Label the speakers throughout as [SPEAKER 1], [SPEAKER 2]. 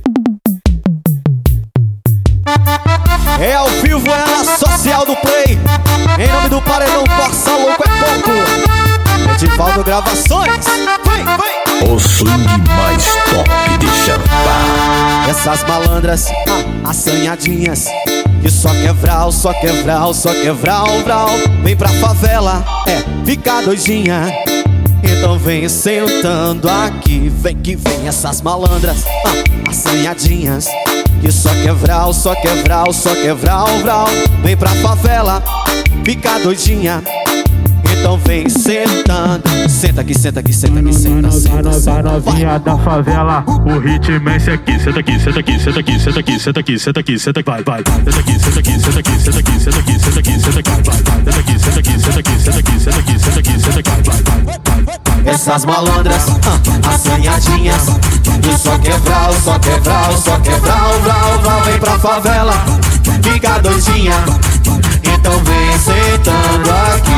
[SPEAKER 1] É ao vivo, é na social do Play. Em nome do Paredão Corsa Louco é pouco. Edivaldo Gravações. Vem, vem.
[SPEAKER 2] O swing mais top de Xampá.
[SPEAKER 1] Essas malandras, assanhadinhas, que só quer vral, só quer vral, só quer vral, vral. Vem pra favela, fica doidinha. Então vem sentando aqui. Vem que vem essas malandras, assanhadinhas, que só quer vral, só quer vral, só quer vral, vral. Vem pra favela, fica doidinha. Então vem sentando. Senta aqui, senta aqui, senta aqui, senta, senta, senta.
[SPEAKER 3] Novinha da favela, o ritmo é esse aqui. Senta aqui, senta aqui, senta aqui, senta aqui, senta aqui, senta aqui, senta aqui, vai, vai. Senta aqui, senta aqui, senta aqui, senta aqui, senta aqui, senta aqui, senta aqui, vai, vai. Senta aqui, senta aqui, senta aqui, senta aqui, senta aqui, senta aqui, senta aqui, vai, vai.
[SPEAKER 1] Essas malandras, assanhadinhas, que só quer vral, só quer vral, só quer vral, vral, vral. Vem pra favela, fica doidinha. Então vem sentando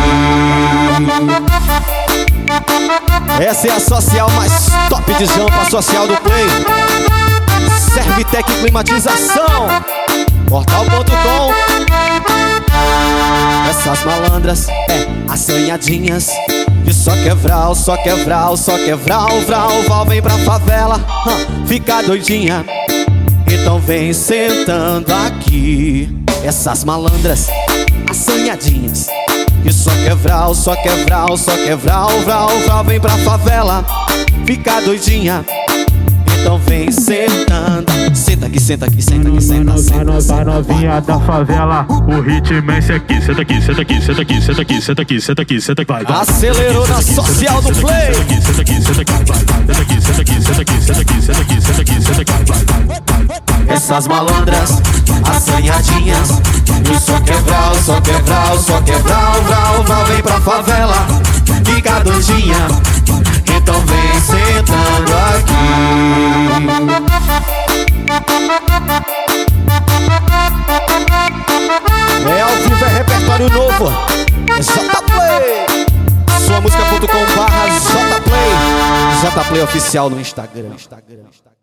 [SPEAKER 1] aqui. Essa é a social mais top de Jampa, a social do Play. Servitec Climatização, Portal.com. Essas malandras, assanhadinhas, que só quer vral, só quer vral, só quer vral, vral, vral. Vem pra favela, fica doidinha. Então vem sentando aqui. Essas malandras, assanhadinhas, que só quer vral, só quer vral, só quer vral, vral, vral. Vem pra favela, fica doidinha. Então vem sentando. Senta aqui, senta aqui, senta aqui, senta, senta, senta.
[SPEAKER 3] Novinha da favela, o ritmo é esse aqui. Senta aqui, senta aqui, senta aqui, senta aqui, senta aqui, senta aqui, senta aqui, vai, vai.
[SPEAKER 1] Acelerou na social do Play.
[SPEAKER 3] Senta aqui, senta aqui, vai, vai. Senta aqui, senta aqui, senta aqui, senta aqui, senta aqui, senta aqui, senta aqui, vai, vai.
[SPEAKER 1] Essas malandras, assanhadinhas, que só quer vral, só quer vral, só quer vral, vral, vral. Vem pra favela, fica doidinha. Então vem sentando aqui. É ao vivo, é repertório novo. É JPlay. Suamusica.com/JPlay. JPlay oficial no Instagram.